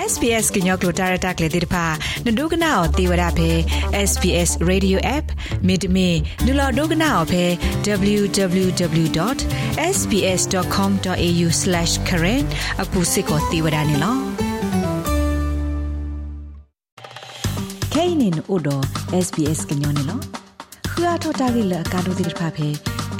SPS ကညောကလိုတာရတာကလေးတိဖာနဒုကနာအောတေဝရဖဲ SPS Radio App မြေတမင်နူလာဒုကနာအောဖဲ www.sbs.com.au/current အခုစစ်ကိုတေဝရနေလောခဲနေနို့တော့ SBS ကညောနေလောခရထတာဂိလကာဒိုတိဖာဖဲ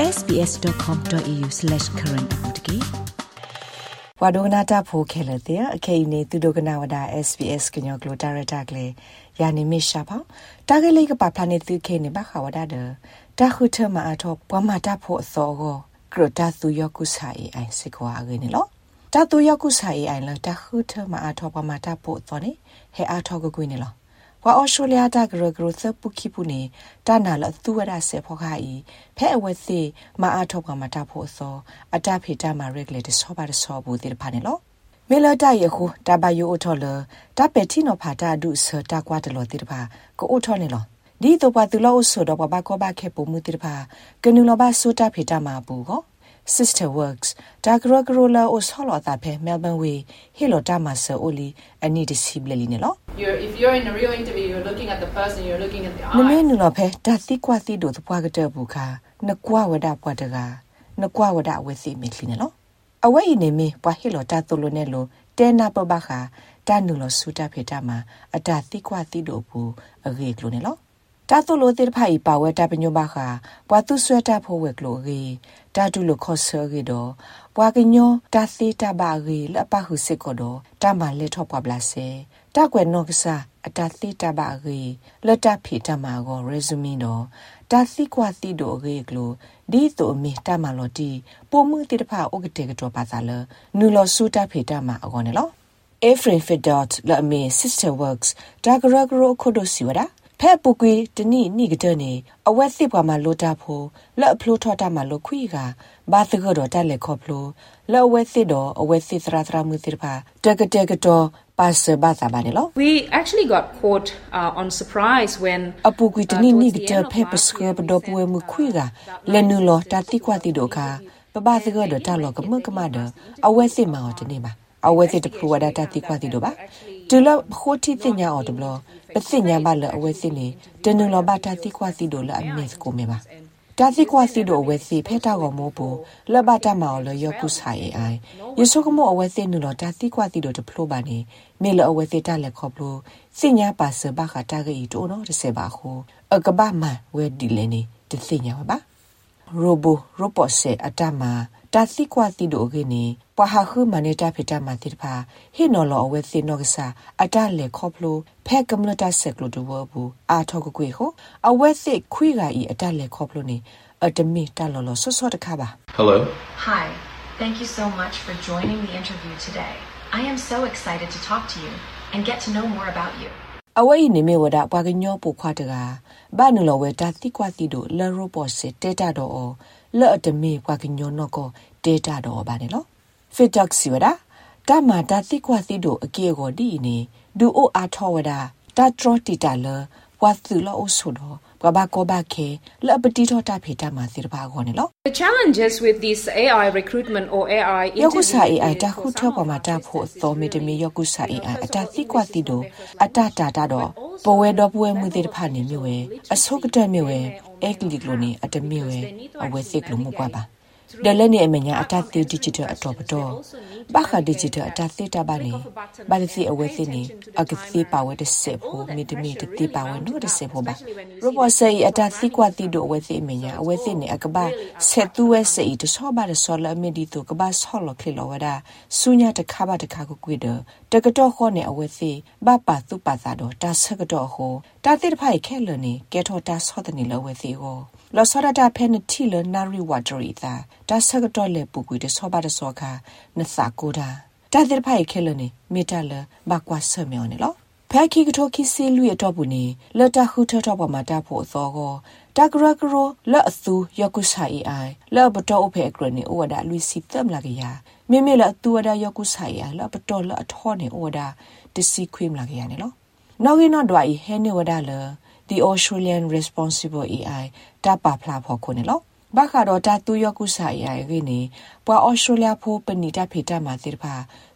sbs.com.au/current အခုတကေဝါဒိုနာတာဖိုခဲလေတဲ့အခေနေသူဒိုကနာဝဒါ SBS ကညောကလိုတာရတာကလေးယာနေမရှာပါတာဂလေးကပါဖာနေသူခဲနေပါခဝဒါဒတာခုထမအထောပွားမတာဖိုအစောကိုကရတာသူယောကုဆိုင်အိုင်စကွာရင်းနော်တာသူယောကုဆိုင်အိုင်လာတာခုထမအထောပွားမတာဖိုသောနေဟဲအထောကကွေးနေလောဝါအော်စတြေးလျတာဂရဂရသပုခိပုနေတာနာလသူဝရဆေဖောခါဤဖဲအဝဲစီမအားထောက်ကမတာဖို့သောအတဖေတာမှာရက်လက်တဆောပါတဆောဘူးတိဖာနေလောမေလတာယခုတဘယိုအထောလတပက်တီနောဖာတာဒုဆတာကွာတလောတိဖာကိုအထောနေလောဒီတော့ပါသူလောဆိုတော့ဘာကောဘာခေပုံမှုတိဖာကနူလောဘာဆိုတာဖေတာမှာဘူးကိုSister Works တာဂရဂရလာအိုဆောလာတာဖဲ Melbourne Way ဟီလိုတာမဆာအိုလီအနီဒီစီဘလလီနေလော If you're in a real interview you're looking at the person you're looking at the eye နမေနူလောဖဲတာတိကွာတိဒိုတပွားကတဲ့ဘူးခါနကွာဝဒပွားတကနကွာဝဒဝဲစီမီခလီနေလောအဝဲနေမီပွားဟီလိုတာတိုလိုနေလိုတဲနာပဘခါတာနူလောဆူတာဖေတာမှာအတာတိကွာတိဒိုဘူးအဂေကလိုနေလောတာတိုလိုတိဖိုင်ပါဝဲတာပညိုဘာခါပွားသူဆွဲတာဖိုဝဲကလိုဂေတာတူလိုခေါ်ဆောဂေတော့ပွားကညောတာစီတာဘာဂေလပဟုစစ်ကောတော့တာမလက်ထော့ပွားပလာစေတာကွယ်နော့ကစားအတာစီတာဘာဂေလက်တာဖီတာမာကို resume တော့တာစီကွာစီတော့ဂေကလိုဒီတိုမီတာမလော်တီပုံမှုတိတဖာဥကတေကတော့ပါစားလနူလော်ဆူတာဖီတာမာအကောနေလော Efrain Fidot လာမီ Sister Works တာဂရဂရခိုဒိုစီဝဒါဖဲပုကွေတနိနိကတဲ့နေအဝက်စစ်ပွားမှာလိုတာဖို့လက်အဖလိုထော်တာမှာလိုခွေကဘာသကတော့တက်လက်ခေါဖလိုလက်အဝက်စစ်တော့အဝက်စစ်သရသရမှုစစ်ပါတကတဲ့ကတော့ပါစဘာသာပါနေလော We actually got caught on surprise when အပုကွေတနိနိကတဲ့ဖဲပစကဘတော့ပွဲမှုခွေကလက်နူလောတာတိကွာတိတော့ခါပဘာသကတော့တက်လောကမကမဒအဝက်စစ်မှာတနေပါအဝဲစစ်တပူဝဒတာတိကွာတိတော့ပါတူလခိုတီတင်ညာအော်တဘလပစညာဘလအဝဲစစ်နေတနူလဘတာတိကွာတိတော့လအမစ်ကိုမေပါတာတိကွာတိတော့အဝဲစစ်ဖဲတာကောမိုးဘူးလဘတာမော်လယောကုဆိုင်အိုင်ယေဆုကမောအဝဲစစ်နူလတာတိကွာတိတော့တဖလိုပါနေမေလအဝဲစစ်တာလက်ခေါပလိုစညာပါစဘခတာဂီတိုနော်တဆေပါခုအကဘာမဝဲဒီလေနေတစညာပါရိုဘောဆေအတမတာစီကွာတီဒိုဂေနီပဟာခုမနေတာဖီတာမတိဖာဟီနော်လောအဝဲစီနောကစားအတလေခေါပလိုဖဲကမ္လတာဆက်ကလိုဒဝဘူးအာထောကကွေဟိုအဝဲစီခွေကဤအတလေခေါပလိုနေအတမီတလောလောဆောတခါပါ Hello. Hi. Thank you so much for joining the interview today. I am so excited to talk to you and get to know more about you. အဝဲနေမေဝဒပွားကညောပူခွာတကဘာနူလောဝဲတာတိကွာတီဒိုလရိုဘောစေတေတာတော့လောအတမီပွားကညောနောကိုတေတာတော့ပါနေလောဖစ်တက်စီဝဒတာမာတာတိကွာတီဒိုအကေကိုဒီနေဒူအိုအာထောဝဒတာထရတီတာလဝါသူလောအဆုတော့ဘာကောဘာခေလပတိထောတာဖေတာမာစီတပါခေါ်နေလော The challenges with this AI recruitment or AI ယောကုစာ AI တခုထောပါမှာတဖို့သောမီတမီယောကုစာ AI အတသိကွာတီတို့အတတာတာတော့ပဝဲတော့ပွဲမှုတဲ့ဖာနေမျိုးဝဲအဆုကတဲ့မျိုးဝဲအက်ကလီကလိုနေအတမျိုးဝဲအဝဲစစ်လိုမှုပွားပါဒလနေအမညာအတသိ digital အတော့တော့ဘာခ digital အတသိတာပါနေဘာသိအဝဲစစ်နေအကသိပါဝဲတဲ့စေဖို့မီတမီတတိပါဝဲနို့တဲ့စေဖို့ပါrobot say အတသိကွာတီတို့အဝဲစစ်အမညာအဝဲစစ်နေအကဘာဆက်သူဝဲစိတဆောပါတဲ့ဆောလအမီဒီတို့ကဘာဆောလခလလောဝဒါဆူညာတခါပါတခါကိုကွေတော့တကတော့ခေါနေအဝဲစစ်ဘာပါသူပါသာတော့တာဆက်ကတော့ဟောတာတိတဖိုက်ခဲလနေကဲထောတာဆောတဲ့နေလောဝဲစစ်ဟောလောဆောဒတာဖဲနတီလနာရီဝါဒရီတာတာဆက်ကတော့လေပူကွေတဲ့ဆောပါတဲ့ဆောခါနစာကိုတာတာတိတဖိုက်ခဲလနေမီတာလဘာကွာဆမြောနေလောဖဲခိကထောခိစီလူရတော့ဘူးနေလတခုထတော့ပါမှာတာဖို့သောကိုတာဂရဂရလအသူယောကုဆိုင်အိုင်လဘတော်အဖေကရနေဩဝဒလူစီတမ်လာကရမေမေလသူဝဒယောကုဆိုင်အိုင်လဘတော်လအထောနေဩဝဒတစီခွေးလာကရနေလောနောက်ကိနော်ဒွာဤဟဲနေဝဒလ The Australian Responsible AI တပါဖလာဖို့ခုနေလောဘာခါတော့တာသူယောကုဆိုင်အိုင်ရင်းနေပွာ Australia ဖို့ပဏိတဖေတမှာတိဖာ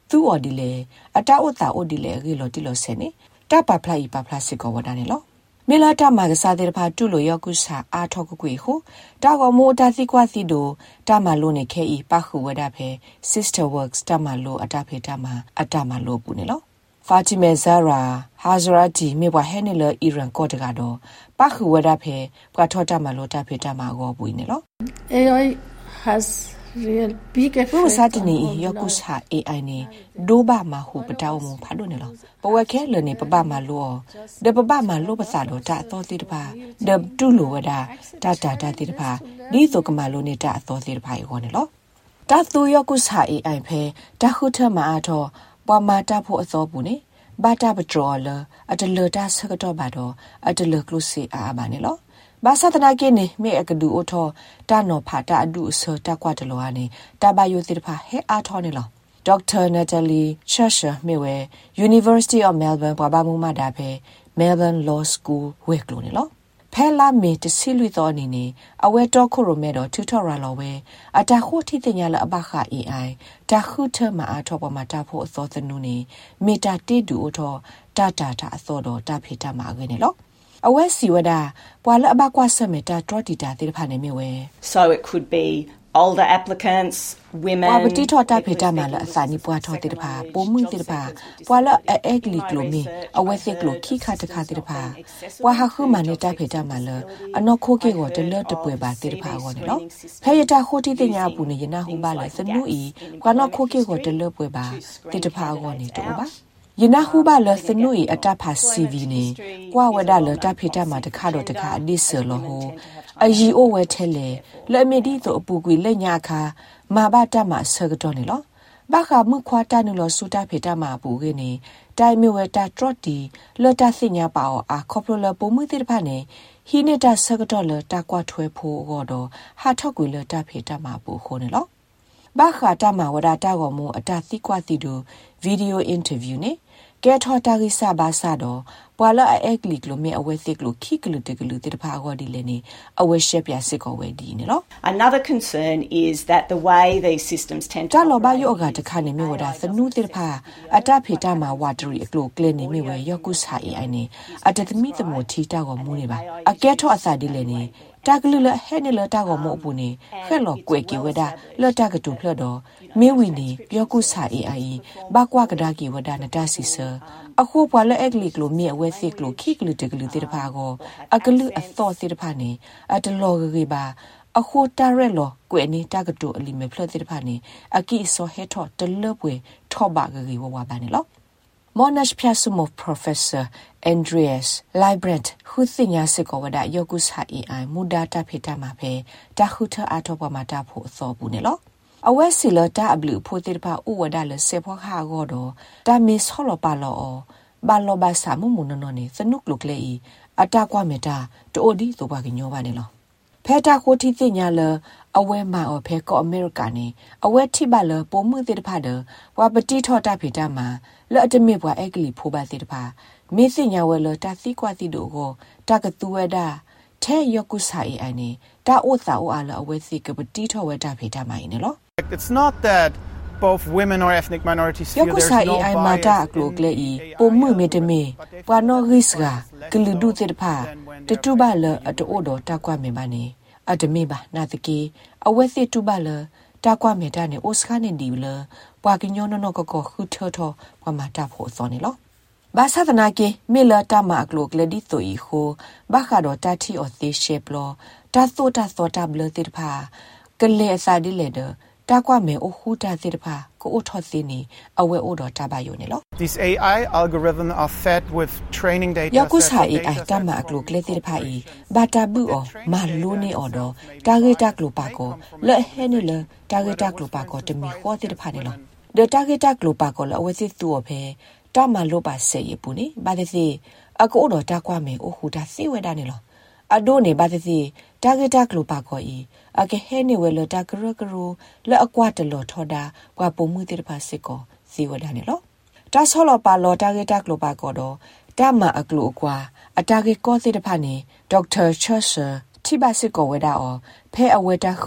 သူအော်ဒီလေအတာဥတာအိုဒီလေရီလိုတီလိုဆဲနေတပပလိုက်ပပလစစ်ကောဝဒနေလောမေလာတမကစားတဲ့ဖာတူလိုယောကုစာအားထောက်ကွေဟုတာကမိုတာစီကွာစီဒိုတမလိုနေခဲဤပခုဝဒဖဲ Sister Works တမလိုအတာဖေတမအတာမလိုပူနေလောဖာတီမေဇာရာဟာဇရာတီမေဘဟဲနေလအီရန်ကော့တကတော့ပခုဝဒဖဲပွာထောတမလိုတဖေတမကောပူနေလော AI has real big effect စာတနီယောကုစာ AI နေဒိုဘာမဟုပတောင်းမဖာဒိုနေလောပဝခဲလနေပပမလောဒပပမလောပစာတော့တာအတော်တိတပါဒတူလိုဝဒတာတိတပါဒီဆိုကမလိုနေတာအတော်တိတပါရောနေလောတာသူယောကုစာ AI ဖဲတာခုထမအားတော့ပွာမာတာဖို့အစောပူနေဘာတာပထရောလအတလတာဆကတော့ဘာတော့အတလကလုစီအာဘာနေလောဘာသာတနာကိနေမေအကဒူအိုထောတာနောဖာတာအဒူအစောတကွာတလောအနေတာဘယိုတိတဖာဟဲအားထောနေလောဒေါက်တာနတာလီရှာရှာမေဝဲ University of Melbourne ဘာဘာမူမာဒါဖဲ Melbourne Law School ဝဲကလိုနေလောဖဲလာမေတစီလူတော်အနေနဲ့အဝဲတော့ခိုရိုမဲတော့ tutorial လောဝဲအတာခုထိတင်ရလအဘခ AI တာခုထမအားထောပမာတာဖို့အစောသနုနေမေတာတေဒူအိုထောတာအစောတော့တာဖေတာမှာခဲ့နေလောအဝဲစီဝဒပွာလအဘကွာဆမေတာတော်တီတာတိဖာနေမြဝဲ So it could be older applicants women ပွာပတိထောတာဖေတာမှာလအစာနီပွာထောတိတဖာပုံမှုတိတဖာပွာလအဲဂလီကလိုမီအဝဲစစ်ကလိုခိခါတခါတိတဖာပွာဟာခုမနေတာဖေတာမှာလအနောခိုကေကိုတလတပွဲပါတိတဖာကိုနော်ဖဲရတာခိုတိတင်ညာဘူးနေယနာဟုပါလစနူဤကွာနောခိုကေကိုတလပွဲပါတိတဖာကိုနေတော့ပါယနာဟုဘလစနုဤအတဖာစီဗီနေကွာဝဒလတဖိတမှာတခါတော့တခါအဒီဆလောဟိုအယီအိုဝဲထဲလေလက်မီဒီတို့အပူကွေလက်ညာခါမာဘတမှာဆကတော့နေလောဘာခမှုခွာတနလောစူတဖိတမှာပူကနေတိုင်မီဝဲတာထရတီလတစညာပါအာခေါပလပုံမှုတိတဖာနေဟီနေတာဆကတော့လတကွာထွဲဖို့တော့ဟာထောက်ကွေလတဖိတမှာပူခိုးနေလောဘာခတာမှာဝဒတာကောမူအတသိကွာတီတို့ဗီဒီယိုအင်တာဗျူးနေကဲထော်တာကိစဘာစာတော့ပွာလာအက်ကလီကလိုမေအဝဲစစ်ကလိုခိကလူတကလူတေတဖာဂောဒီလေနေအဝဲရှက်ပြစစ်ကောဝဲဒီနေလော Another concern is that the way these systems tend to တာလောဘယောဂတခါနေမြေဝဒါစနုတေတဖာအတဖေတာမှာဝါတရီအကလိုကလနေမြေဝဲယောကုစာ AI နေအတသမီသမထီတာကောမူနေပါအကဲထော်အစာဒီလေနေတာကလူလဟဲနေလတာကောမအပူနေခက်လောကွဲကေဝဒါလတာကတူဖလတော့မေဝီနေယောကုစာ AI ဘာကွာကဒါကီဝဒါနတာစီဆာအခုပွာလအက်ကလီကလိုမြေဝဲစစ်ကလိုခိကလူတကလူတေတဖာကိုအကလူအသောတေတဖာနေအတလောကေပါအခုတာရက်လောကွဲနေတာကတူအလီမေဖလတေတဖာနေအကီဆိုဟဲထောတလပွေထောဘာကေဝဝပါနေလောMonash Piasumov Professor Andreas Librant ခုစညာစစ်ကောဝဒယောကုစာ AI မူဒါတာဖေတာမှာပဲတခုထအထောပမာတာဖို့အစောဘူးနေလောအဝဲစီလတာအဘလူဖိုတေတပါဥဝဒလစေဖောခါဂောတော့တာမီဆောလပါလောဘာလောဘာစာမမုနနောနေစနုကလုကလေအတာကွာမေတာတိုဒီဆိုပါကညောပါနေလောဖဲတာခိုတီစညာလအဝဲမာအဖဲကောအမေရိကန်နေအဝဲထိပါလပုံမှုတေတဖာဒဝါပတိထောတာဖေတာမှာလောအတမေဘွာအက်ကလီဖိုပါတေတဖာမေစညာဝဲလတာစီကွာတီတို့ကိုတာကတူဝဲတာထဲယောကုစာ AI နေတာအိုစာအိုအားလအဝဲစီကပတိထောဝဲတာဖေတာမိုင်းနေလော It's not that both women or ethnic minorities feel there's no bias. Yoku mata glogle I pomu medeme pano risga gludu tedpa tetuba le atodo takwa me bane adme ba natike awese tuba le takwa me da ne oska ne di le pwa kinyo no ko khu thotho pwa mata pho so ne lo ba sa dana ke me la ta ma glogle di to I ho ba kha do ta thi o the shape lo ta so ta ble tedpa kle sa di le deတာကွာမဲအိုဟူတာစစ်တဖာကိုအိုထော့စင်းနေအဝဲအိုတော်တာပါယိုနေလော These AI algorithms are fed with training data ယကုစာ AI တမအကလုကလေစစ်တဖာဤဘာတာဘူးအောမာလိုနေအော်တော့တာဂေတာကလုပါကိုလက်ဟဲနေလတာဂေတာကလုပါကိုတမီခေါ်စစ်တဖာနေလောဒတာဂေတာကလုပါကိုလအဝဲစစ်သူ့အဖေတာမလိုပါစေရပူနေဘာတဲ့စီအကိုတော်တာကွာမဲအိုဟူတာစီဝဲတာနေလောအဒိုနေဘာတဲ့စီတာဂေတာကလုပါကိုဤအကဟဲနေဝဲလတာကရကရလအကွာတလောထောဒါကွာပုံမှုတေတပါစစ်ကိုစီဝဒနေလောတာဆောလပါလောတာဂေတာကလိုပါကောတော့တာမအကလိုကွာအတာဂေကောစစ်တဖာနေဒေါက်တာချာဆာတိဘစစ်ကိုဝဲတာအောဖဲအဝဲတာခုထ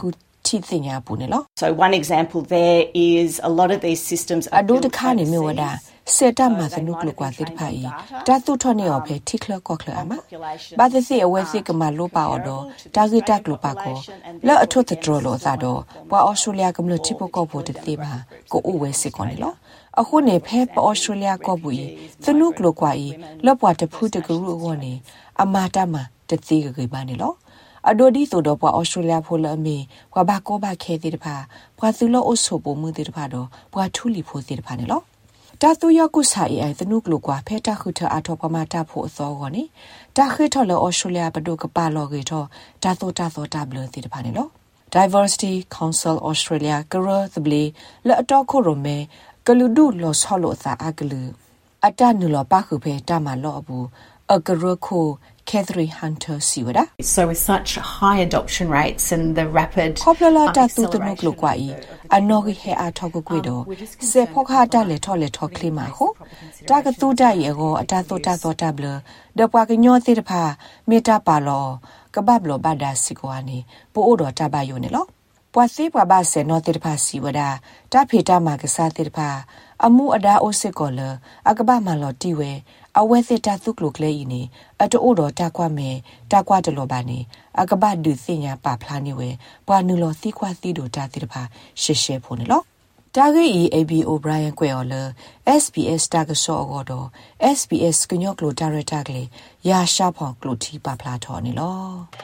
chi tinya pu ne lo So one example there is a lot of these systems are ado de kha ne mi wada seta ma sanu klo kwa te pha yi ta tu tho ne yo phe thikla ko khla ama ba de se awe se ka ma lo pa odo ta ge ta klo pa ko la atho the draw lo sa do bwa Australia ka mlo tipo ko bo de te ba ko o we se ko ne loအခုနေဖဲပအော်စတြေးလျကောပူီသနုကလိုကွာဤလော့ပွားတဖူးတကရူဝနေအမာတမတတိကကေပါနေလောအဒိုဒီဆိုတော့ပွာအော်စတြေးလျဖိုလအမီကွာဘာကောဘာခဲတိတဖာပွာသူလောအဆုပိုမှုတိတဖာတော့ပွာထူလီဖိုတိတဖာနေလောတာသူယကုစာအိသနုကလိုကွာဖဲတခုထအထောပမာတာဖို့အစောကောနေတာခိထော်လောအော်စတြေးလျဘဒုကပါလောကေတော့တာသောတာဘလတိတဖာနေလော Diversity Council Australia ကရသဘလီလောအတော့ခိုရမဲကလူဒုလောဆောလို့သာအကလူအတနုလောပါခုဖဲတမလောအဘူးအကရခို Catherine Hunter Siwada So with such high adoption rates and the rapid Popular ta tu tu nok lo kwa I anogi he a thok ko do se phokha ta le thok klima ho ta ka tu da ye go ata to ta blo de pwa ka nyo ti de pha meta pa lo ka ba blo ba da si ko ani po o do ta ba yo ne loပွာစေပွာဘာဆေနောတိတဖာစီဝဒတာဖေတာမာကစားတိတဖာအမှုအဒါအိုစစ်ကောလအကဘာမလောတီဝဲအဝဲစစ်တာသုကလုကလေးနီအတိုးတော်တာကွာမဲတာကွာတလောပါနေအကဘာဒုစညာပါဖလာနေဝဲပွာနုလောစီခွာစီတို့တာတိတဖာရှေရှေဖို့နေလောတာဂေ AB O'Brien ကွယ်ော်လ SBS တာကဆောအော်တော့ SBS ကညော့ကလိုဒါရက်တာကလေးရာရှာဖောင်ကလိုတီပါဖလာထော်နေလော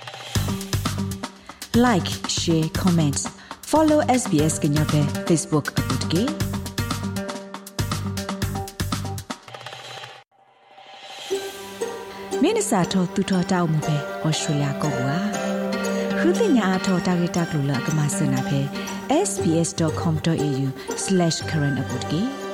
Like, share, comment. Follow SBS Kenya pe Facebook account ke. Minisa tho tu tho taw mu pe Australia ko bua. Khuthinya a tho target ta klo la kama sena pe sbs.com.au/current account ke.